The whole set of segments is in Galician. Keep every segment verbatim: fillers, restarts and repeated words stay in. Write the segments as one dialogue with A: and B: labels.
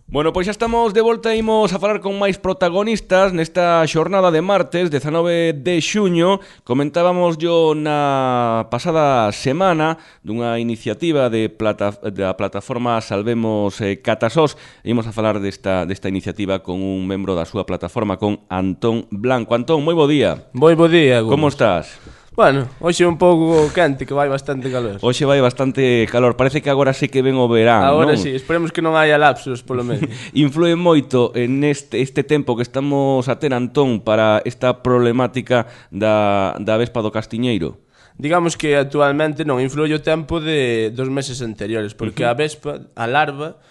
A: Bueno, pois xa estamos de volta e imos a falar con máis protagonistas nesta xornada de martes, dezanove de xuño. Comentábamos yo na pasada semana dunha iniciativa de plata, da plataforma Salvemos eh, Catasós. Imos a falar desta, desta iniciativa con un membro da súa plataforma, con Antón Blanco. Antón, moi bo día.
B: Moi bo día, Gómez.
A: Como estás?
B: Bueno, hoxe un pouco quente, que vai bastante calor.
A: Hoxe vai bastante calor, parece que agora sí que ven o verán,
B: agora
A: non?
B: sí, esperemos que non haya lapsos, polo menos.
A: Influe moito en este, este tempo que estamos a ter, Antón, para esta problemática da, da vespa do castiñeiro?
B: Digamos que actualmente non influi o tempo de, dos meses anteriores, porque uh-huh. a vespa, a larva,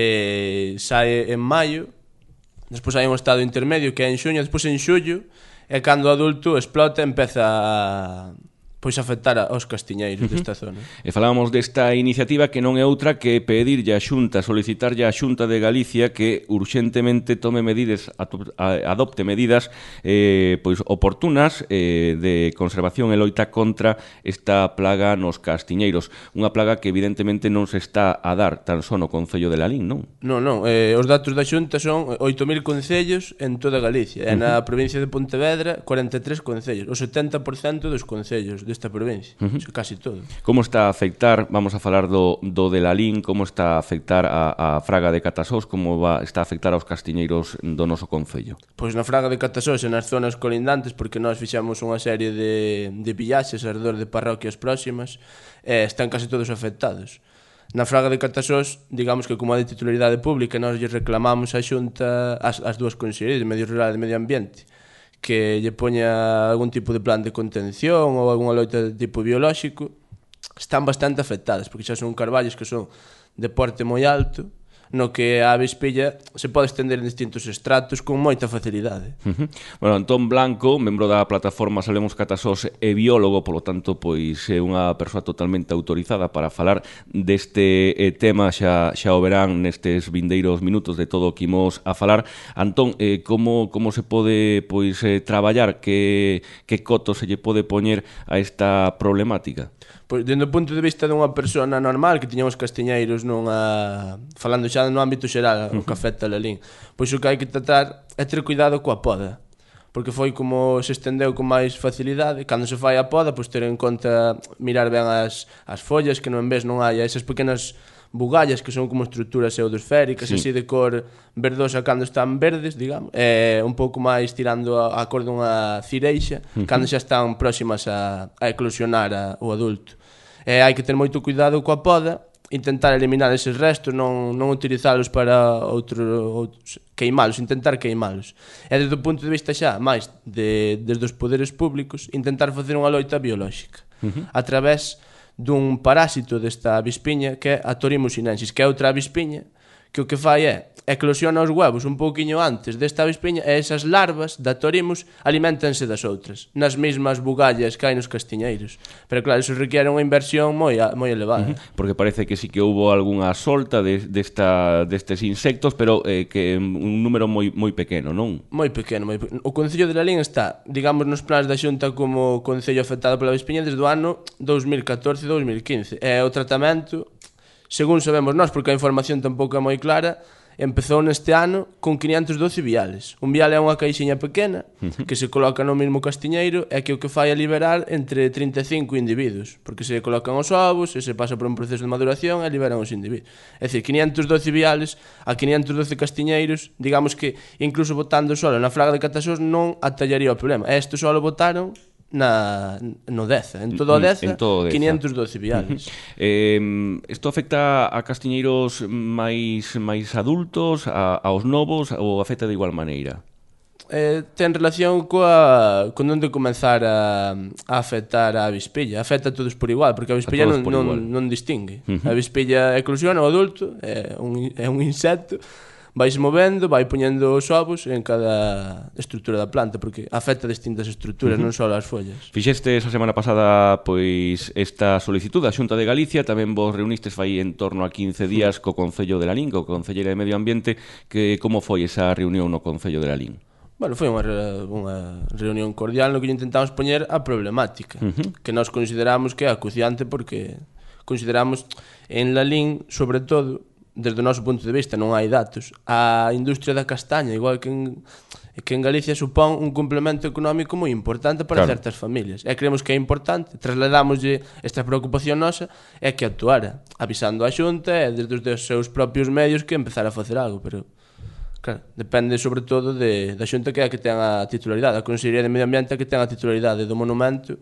B: eh, sae en maio, despois hai un estado intermedio que é en xuño, despois en xullo, e cando o adulto explota empeza a pois afectar aos castiñeiros uh-huh. desta zona.
A: E falábamos desta iniciativa que non é outra que pedirlle a Xunta, solicitarlle a Xunta de Galicia que urxentemente tome medidas, adopte medidas eh, pois oportunas eh, de conservación e loita contra esta plaga nos castiñeiros. Unha plaga que evidentemente non se está a dar tan só no concello de Lalín, non?
B: Non, non, eh, os datos da Xunta son oito mil concellos en toda Galicia, e na provincia de Pontevedra cuarenta e tres concellos, o setenta por cento dos concellos desta provincia, uh-huh. Eso casi todo.
A: Como está a afectar, vamos a falar do, do de Lalín, como está a afectar a, a Fraga de Catasós, como va, está a afectar aos castiñeiros do noso concello?
B: Pois na Fraga de Catasós e nas zonas colindantes, porque nós fixamos unha serie de, de pillaxes alrededor de parroquias próximas, e están casi todos afectados. Na Fraga de Catasós, digamos que como a de titularidade pública, nós lle reclamamos a Xunta, as, as dúas consellerías de Medio Rural e de Medio Ambiente, que lle poña algún tipo de plan de contención ou algunha loita de tipo biolóxico. Están bastante afectadas, porque xa son carballos que son de porte moi alto, no que a avispilla se pode estender en distintos estratos con moita facilidade.
A: Uh-huh. Bueno, Antón Blanco, membro da plataforma Salvemos Catasós e biólogo, polo tanto, pois é unha persoa totalmente autorizada para falar deste eh, tema, xa, xa o verán nestes vindeiros minutos de todo o que imos a falar. Antón, eh, como, como se pode pois eh, traballar, que, que coto se lle pode poñer a esta problemática?
B: Pois, dende o punto de vista dunha persona normal que tiñamos castiñeiros nunha... falando xa no ámbito xeral, o que afecta a Lalín, pois o que hai que tratar é ter cuidado coa poda, porque foi como se estendeu con máis facilidade. Cando se fai a poda, pois ter en conta mirar ben as, as follas, que non en vez non haya esas pequenas bugallas que son como estruturas pseudosféricas, sí. Así de cor verdosa cando están verdes, digamos, e un pouco máis tirando a, a cor dunha cireixa, uh-huh. Cando xa están próximas a, a eclosionar a, o adulto. E hai que ter moito cuidado coa poda, intentar eliminar eses restos, non, non utilizalos para outro, outros, queimalos, intentar queimalos. E desde o punto de vista xa máis de, desde os poderes públicos, intentar facer unha loita biolóxica, uh-huh. A través dun parásito desta avispiña que é a Torimus sinensis, que é outra avispiña que o que fai é eclosiona os huevos un pouquiño antes desta avispiña, e esas larvas da Torimus alimentanse das outras nas mesmas bugallas que hai nos castiñeiros. Pero claro, iso requiere unha inversión moi, moi elevada.
A: Uh-huh. Porque parece que sí que houbo algunha solta de, desta, destes insectos, pero eh, que un número moi, moi pequeno, non?
B: Moi pequeno, moi pequeno. O Concello de Lalín está, digamos, nos planes da Xunta como concello afectado pola avispiña desde o ano dous mil catorce dous mil quince. E o tratamento, según sabemos nós, porque a información tampouco é moi clara, empezou neste ano con quinientos doce viales. Un vial é unha caixiña pequena que se coloca no mesmo castiñeiro e que o que fai é liberar entre trinta e cinco individuos, porque se colocan os ovos e se pasa por un proceso de maduración e liberan os individuos. É dicir, quinientos doce viales a quinientos doce castiñeiros, digamos que incluso botando solo na Fraga de Catasós non atallaría o problema. E isto solo botaron na no Deza, en todo o Deza, en todo o Deza. quinientos doce viales.
A: Eh, isto afecta a castiñeiros máis máis adultos, a, aos novos, ou afecta de igual maneira?
B: Eh, ten relación coa con onde comenzar a, a afectar a avispilla. Afecta a todos por igual, porque a avispilla non, non, non distingue. Uh-huh. A avispilla eclosiona o adulto, é un, é un insecto, vais movendo, vai poñendo os ovos en cada estrutura da planta, porque afecta distintas estruturas, uh-huh. Non só as follas.
A: Fixeste esa semana pasada pois esta solicitud da Xunta de Galicia, tamén vos reunistes fai en torno a quince días co Concello de Lalín, co Concelleira de Medio Ambiente, que como foi esa reunión no Concello de Lalín?
B: Bueno, foi unha, unha reunión cordial no que intentamos poñer a problemática, uh-huh. Que nós consideramos que é acuciante, porque consideramos en Lalín, sobre todo, desde o noso punto de vista non hai datos, a industria da castaña, igual que en, que en Galicia supón un complemento económico moi importante para
A: claro.
B: certas familias. E creemos que é importante, trasladámoslle esta preocupación nosa, é que actuara, avisando a Xunta e desde os seus propios medios que empezar a facer algo, pero claro, depende sobre todo de, da Xunta que é a que ten a titularidade, a Consellería de Medio Ambiente que ten a titularidade do monumento,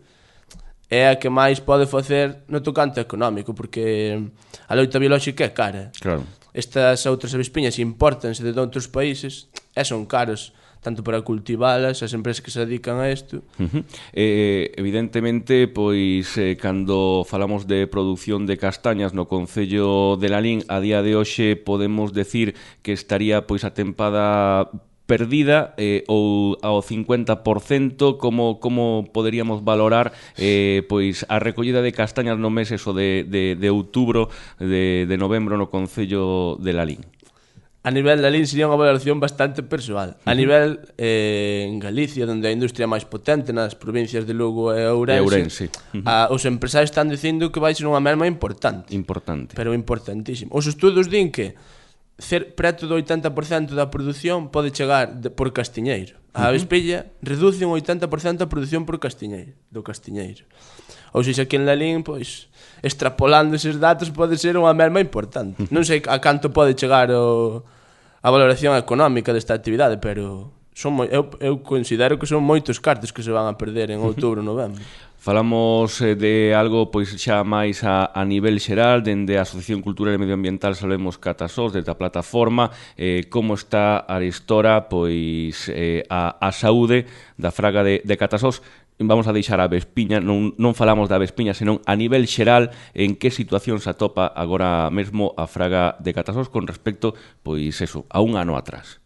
B: é a que máis pode facer no tocante económico, porque a loita biolóxica é cara.
A: Claro.
B: Estas outras avispiñas importanse de outros países e son caros, tanto para cultivalas, as empresas que se dedican a isto.
A: Uh-huh. Eh, evidentemente, pois, eh, cando falamos de produción de castañas no Concello de Lalín, a día de hoxe podemos decir que estaría pois a tempada perdida eh, ou ao cincuenta por cento. Como, como poderíamos valorar eh, pois a recollida de castañas no mes eso de, de, de outubro, de, de novembro no Concello de Lalín?
B: A nivel de Lalín sería unha valoración bastante persoal. A nivel eh, en Galicia, onde a industria máis potente, nas provincias de Lugo e Ourense,
A: Ourense. Uh-huh.
B: a, os empresarios están dicindo que vai ser unha merma importante.
A: Importante.
B: Pero importantísimo. Os estudos din que cer, preto do oitenta por cento da produción pode chegar de, por castiñeiro. A avispilla uh-huh. reduce un oitenta por cento a produción por castiñeiro, do castiñeiro. Ou seja, aquí en Lalín, pois, extrapolando eses datos pode ser unha merma importante. Non sei a canto pode chegar o, a valoración económica desta actividade, pero son moi, eu, eu considero que son moitos cartos que se van a perder en outubro, novembro.
A: Falamos eh, de algo pois xa máis a, a nivel xeral, dende a Asociación Cultural e Medioambiental Salvemos Catasós, desde a plataforma, eh, como está arestora pois eh, a, a saúde da fraga de, de Catasós. Vamos a deixar a Vespiña, non, non falamos da Vespiña, senón a nivel xeral, en que situación se atopa agora mesmo a fraga de Catasós con respecto, pois eso, a un ano atrás.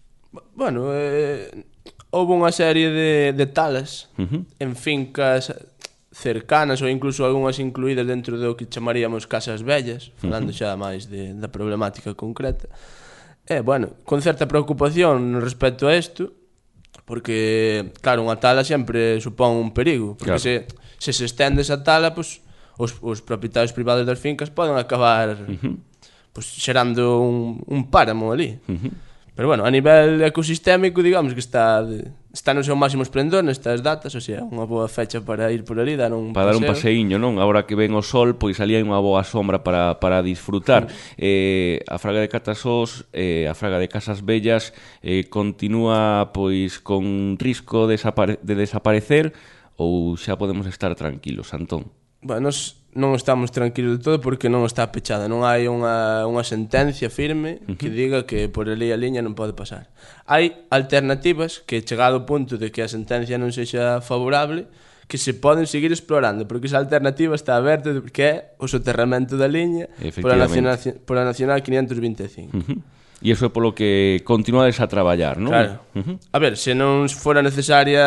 B: Bueno, eh, houve unha serie de, de talas uh-huh. en fincas cercanas ou incluso algunhas incluídas dentro do que chamaríamos casas vellas, falando uh-huh. xa máis de, da problemática concreta. E, bueno, con certa preocupación respecto a isto, porque, claro, unha tala sempre supón un perigo, porque claro. se, se se estende esa tala, pues, os, os propietarios privados das fincas poden acabar uh-huh. pues, xerando un, un páramo ali. Uh-huh. Pero, bueno, a nivel ecosistémico, digamos que está de, está no seu máximo esplendor nestas datas, o sea, unha boa fecha para ir por ali, dar un
A: para
B: paseo.
A: dar un paseiño, non? Agora que ven o sol, pois ali hai unha boa sombra para, para disfrutar. Uh-huh. Eh, a fraga de Catasós, eh, a fraga de Casas Bellas, eh, continúa pois con risco de, desapare- de desaparecer ou xa podemos estar tranquilos, Antón?
B: Bueno, nos non estamos tranquilos de todo porque non está pechada, non hai unha, unha sentencia firme que diga que por ali a liña non pode pasar. Hai alternativas que, chegado ao punto de que a sentencia non sexa favorable, que se poden seguir explorando, porque esa alternativa está aberta, que é o soterramento da liña pola Nacional, pola Nacional quinientos vinte e cinco.
A: Uh-huh. E iso é polo que continuades a traballar, non?
B: Claro. Uh-huh. A ver, se non fora necesaria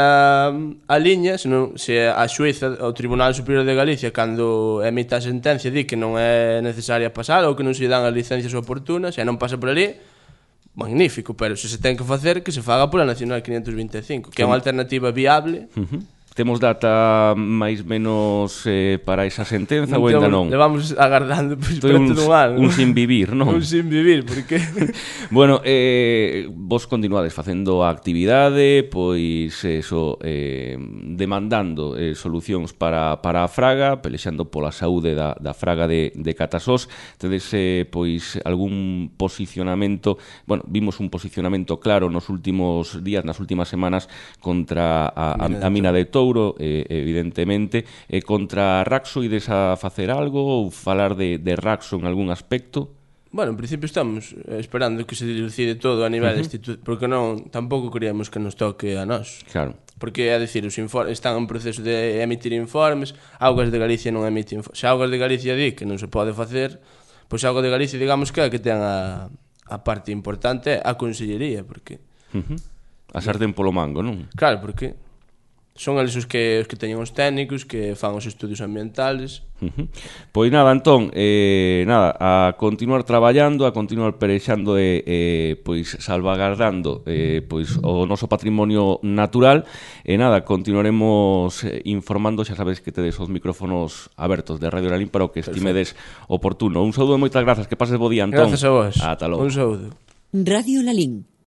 B: a liña, se, non, se a xuíza, o Tribunal Superior de Galicia, cando emita a sentencia, di que non é necesaria pasar ou que non se dan as licencias oportunas, e non pasa por ali, magnífico, pero se se ten que facer, que se faga pola Nacional quinientos vinte e cinco, que é unha alternativa viable.
A: Uh-huh. Temos data máis menos eh, para esa sentenza ou ainda non?
B: Levamos agardando pois, para
A: un,
B: todo un ano.
A: Un sin vivir, non?
B: Un sin vivir, porque...
A: bueno, eh, vos continuades facendo a actividade, pois eso, eh, demandando eh, solucións para, para a fraga, pelexando pola saúde da, da fraga de, de Catasós. Tedes eh, pois algún posicionamento, bueno, vimos un posicionamento claro nos últimos días, nas últimas semanas, contra a, a, a mina de Touro, Eh, evidentemente, eh, contra Raxo. Ides a facer algo ou falar de, de Raxo en algún aspecto?
B: Bueno, en principio estamos esperando que se dilucide todo a nivel uh-huh. institucional, porque non, tampouco queríamos que nos toque a nós.
A: Claro.
B: Porque, é dicir, os informes están en proceso de emitir informes, Augas de Galicia non emite informes. Se Augas de Galicia di que non se pode facer, pois Augas de Galicia, digamos que é que ten a, a parte importante a Consellería, porque...
A: Uh-huh. A sartén polo mango, non?
B: Claro, porque... son eles os que, os que teñen os técnicos, que fan os estudios ambientales.
A: Uh-huh. Pois nada, Antón, eh, nada, a continuar traballando, a continuar perexando e eh, pois salvagardando eh, pois o noso patrimonio natural e nada, continuaremos eh, informando, xa sabes que tedes os micrófonos abertos de Radio Lalín para o que estimedes oportuno. Un saúdo e moitas grazas, que pases bo día, Antón.
B: Grazas a vos.
A: Ata logo.
B: Un saúdo.
C: Radio Lalín.